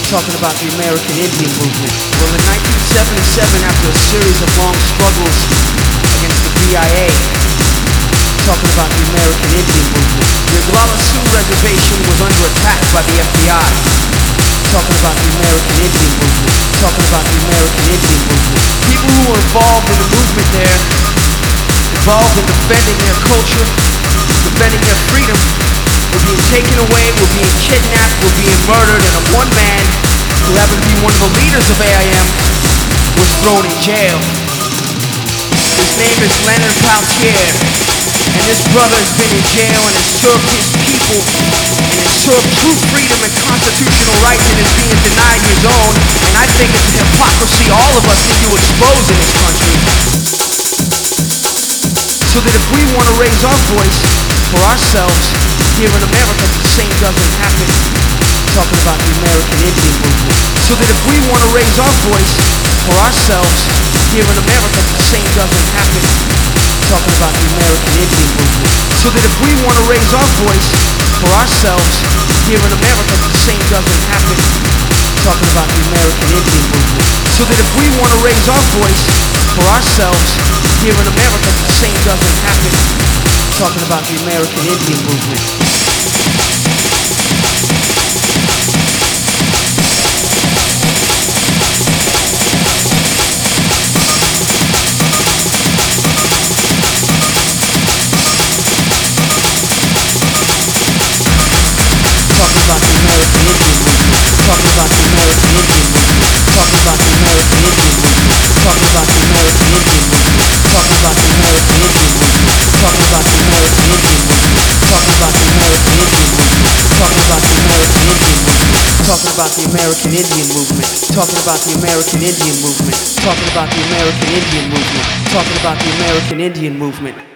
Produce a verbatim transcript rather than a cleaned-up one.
talking about the American Indian movement. Well, in nineteen seventy-seven, after a series of long struggles against the V I A, talking about the American Indian movement. The Oglala Sioux Reservation was under attack by the F B I. Talking about the American Indian movement. Talking about the American Indian movement. People who were involved in the movement there, involved in defending their culture, defending their freedom, were being taken away, were being kidnapped, were being murdered, and a one man who happened to be one of the leaders of A I M was thrown in jail. His name is Leonard Peltier, and this brother has been in jail and has served his people and has served true freedom and constitutional rights and is being denied his own. And I think it's a hypocrisy all of us need to expose in this country, so that if we want to raise our voice for ourselves here in America, the same doesn't happen. Talking about the American Indian movement. So that if we want to raise our voice for ourselves here in America, the same doesn't happen. Talking about the American Indian movement. So that if we want to raise our voice for ourselves here in America, the same doesn't happen. Talking about the American Indian movement. So that if we want to raise our voice for ourselves here in America, the same doesn't happen. Talking about the American Indian movement. Talking about the American Indian movement. Talking about the American Indian movement. Talking about the American Indian movement. Talking about the American Indian movement. Talking about the American Indian movement. Talking about the American Indian movement. Talking about the American Indian movement. Talking about the American Indian movement. Talking about the American Indian movement. Talking about the American Indian movement. Talking about the American Indian movement. Talking about the American Indian movement.